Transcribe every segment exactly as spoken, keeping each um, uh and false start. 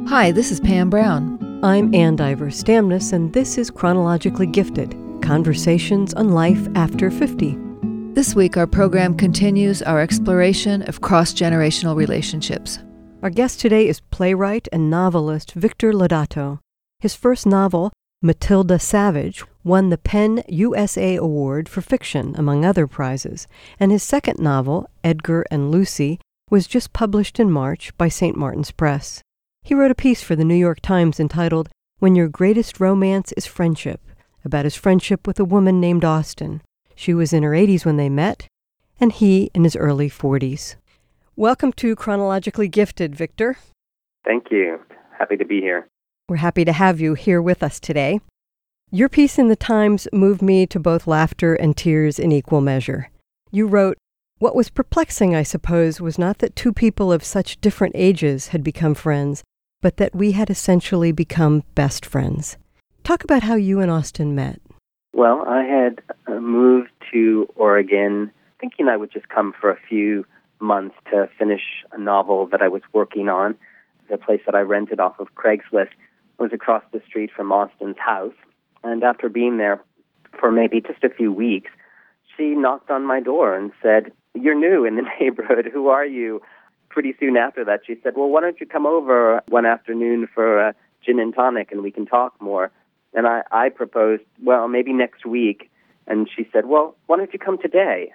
Hi, this is Pam Brown. I'm Ann Diver Stamness, and this is Chronologically Gifted, Conversations on Life After fifty. This week, our program continues our exploration of cross-generational relationships. Our guest today is playwright and novelist Victor Lodato. His first novel, Matilda Savage, won the PEN U S A Award for Fiction, among other prizes, and his second novel, Edgar and Lucy, was just published in March by Saint Martin's Press. He wrote a piece for the New York Times entitled When Your Greatest Romance is Friendship, about his friendship with a woman named Austin. She was in her eighties when they met, and he in his early forties. Welcome to Chronologically Gifted, Victor. Thank you. Happy to be here. We're happy to have you here with us today. Your piece in the Times moved me to both laughter and tears in equal measure. You wrote, "What was perplexing, I suppose, was not that two people of such different ages had become friends, but that we had essentially become best friends." Talk about how you and Austin met. Well, I had uh, moved to Oregon thinking I would just come for a few months to finish a novel that I was working on. The place that I rented off of Craigslist was across the street from Austin's house. And after being there for maybe just a few weeks, she knocked on my door and said, "You're new in the neighborhood. Who are you?" Pretty soon after that, she said, "Well, why don't you come over one afternoon for a gin and tonic and we can talk more?" And I, I proposed, well, maybe next week. And she said, "Well, why don't you come today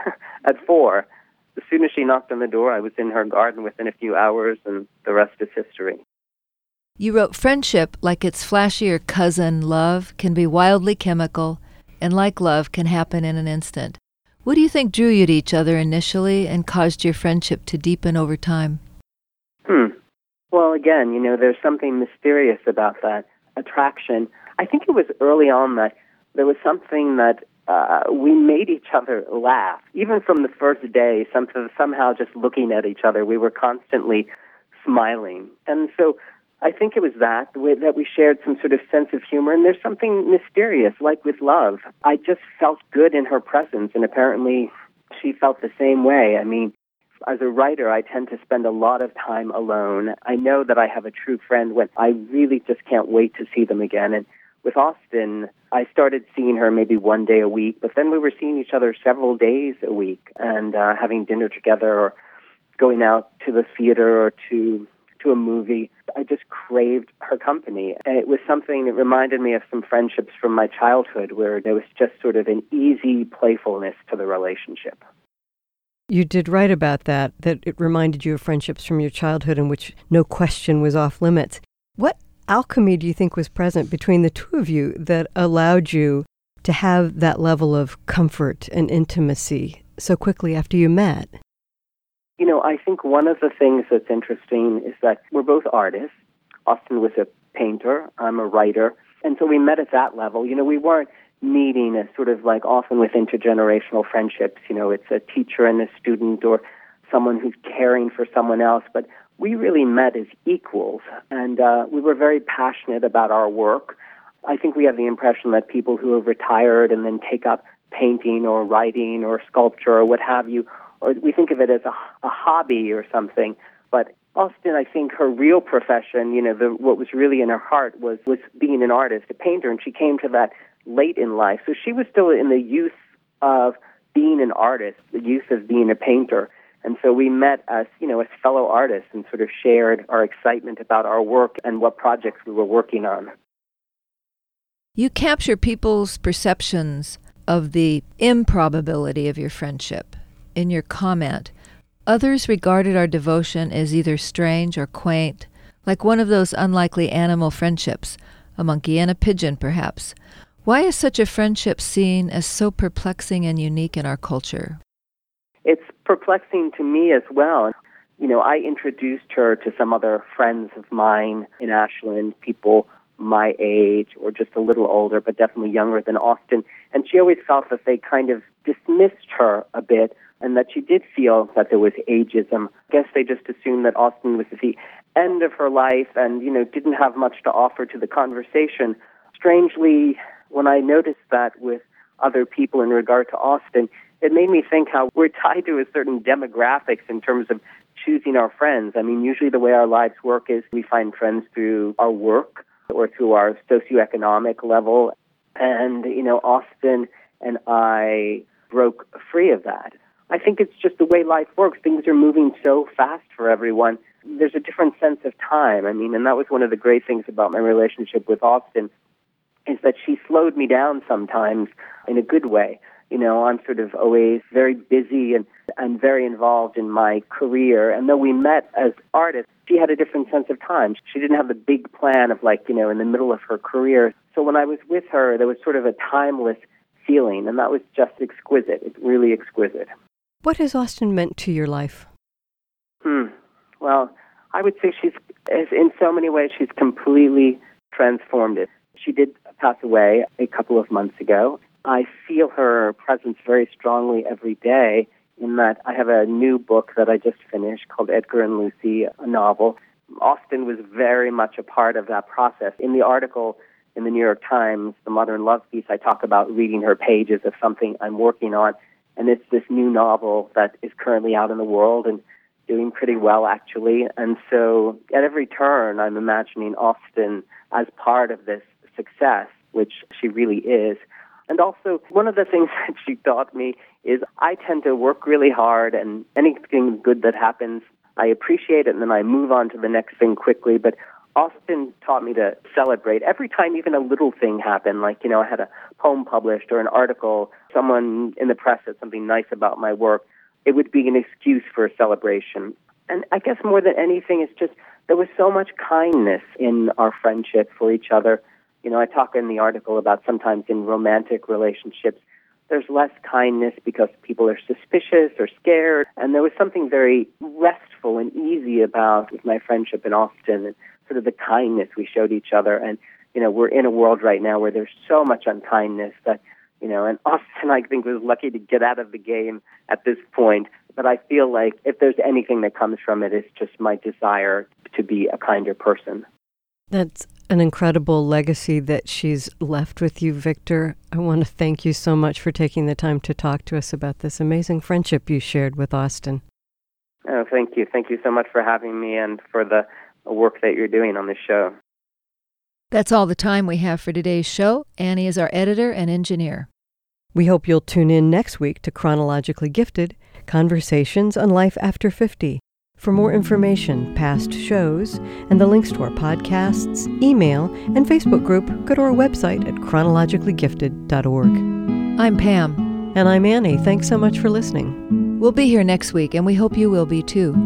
at four?" As soon as she knocked on the door, I was in her garden within a few hours, and the rest is history. You wrote, "Friendship, like its flashier cousin, love, can be wildly chemical, and like love, can happen in an instant." What do you think drew you to each other initially and caused your friendship to deepen over time? Hmm. Well, again, you know, there's something mysterious about that attraction. I think it was early on that there was something that uh, we made each other laugh. Even from the first day, some, somehow just looking at each other, we were constantly smiling. And so I think it was that, that we shared some sort of sense of humor, and there's something mysterious, like with love. I just felt good in her presence, and apparently she felt the same way. I mean, as a writer, I tend to spend a lot of time alone. I know that I have a true friend when I really just can't wait to see them again. And with Austin, I started seeing her maybe one day a week, but then we were seeing each other several days a week and uh, having dinner together or going out to the theater or to to a movie. I just craved her company. And it was something that reminded me of some friendships from my childhood where there was just sort of an easy playfulness to the relationship. You did write about that, that it reminded you of friendships from your childhood in which no question was off limits. What alchemy do you think was present between the two of you that allowed you to have that level of comfort and intimacy so quickly after you met? You know, I think one of the things that's interesting is that we're both artists. Austin was a painter, I'm a writer, and so we met at that level. You know, we weren't meeting as sort of like often with intergenerational friendships, you know, it's a teacher and a student or someone who's caring for someone else, but we really met as equals, and uh, we were very passionate about our work. I think we have the impression that people who have retired and then take up painting or writing or sculpture or what have you, or we think of it as a, a hobby or something. But Austin, I think her real profession, you know, the, what was really in her heart was, was being an artist, a painter, and she came to that late in life. So she was still in the youth of being an artist, the youth of being a painter. And so we met as, you know, as fellow artists and sort of shared our excitement about our work and what projects we were working on. You capture people's perceptions of the improbability of your friendship. In your comment, others regarded our devotion as either strange or quaint, like one of those unlikely animal friendships, a monkey and a pigeon perhaps. Why is such a friendship seen as so perplexing and unique in our culture? It's perplexing to me as well. You know, I introduced her to some other friends of mine in Ashland, people my age or just a little older, but definitely younger than Austin. And she always felt that they kind of dismissed her a bit and that she did feel that there was ageism. I guess they just assumed that Austin was at the end of her life and, you know, didn't have much to offer to the conversation. Strangely, when I noticed that with other people in regard to Austin, it made me think how we're tied to a certain demographics in terms of choosing our friends. I mean, usually the way our lives work is we find friends through our work or through our socioeconomic level. And, you know, Austin and I broke free of that. I think it's just the way life works. Things are moving so fast for everyone. There's a different sense of time. I mean, and that was one of the great things about my relationship with Austin, is that she slowed me down sometimes in a good way. You know, I'm sort of always very busy and, and very involved in my career. And though we met as artists, she had a different sense of time. She didn't have the big plan of, like, you know, in the middle of her career. So when I was with her, there was sort of a timeless feeling, and that was just exquisite. It's really exquisite. What has Austin meant to your life? Hmm. Well, I would say she's, in so many ways, she's completely transformed it. She did pass away a couple of months ago. I feel her presence very strongly every day in that I have a new book that I just finished called Edgar and Lucy, a novel. Austin was very much a part of that process. In the article in the New York Times, The Modern Love piece, I talk about reading her pages of something I'm working on, and it's this new novel that is currently out in the world and doing pretty well, actually. And so at every turn, I'm imagining Austin as part of this success, which she really is. And also, one of the things that she taught me is I tend to work really hard, and anything good that happens, I appreciate it, and then I move on to the next thing quickly. But Austin taught me to celebrate every time even a little thing happened, like, you know, I had a poem published or an article, someone in the press said something nice about my work. It would be an excuse for a celebration. And I guess more than anything, it's just there was so much kindness in our friendship for each other. You know, I talk in the article about sometimes in romantic relationships, there's less kindness because people are suspicious or scared. And there was something very restful and easy about with my friendship in Austin and sort of the kindness we showed each other. And, you know, we're in a world right now where there's so much unkindness that, you know, and Austin, I think, was lucky to get out of the game at this point. But I feel like if there's anything that comes from it, it's just my desire to be a kinder person. That's an incredible legacy that she's left with you, Victor. I want to thank you so much for taking the time to talk to us about this amazing friendship you shared with Austin. Oh, thank you. Thank you so much for having me and for the work that you're doing on this show. That's all the time we have for today's show. Annie is our editor and engineer. We hope you'll tune in next week to Chronologically Gifted, Conversations on Life After fifty. For more information, past shows, and the links to our podcasts, email, and Facebook group, go to our website at chronologically gifted dot org. I'm Pam. And I'm Annie. Thanks so much for listening. We'll be here next week, and we hope you will be too.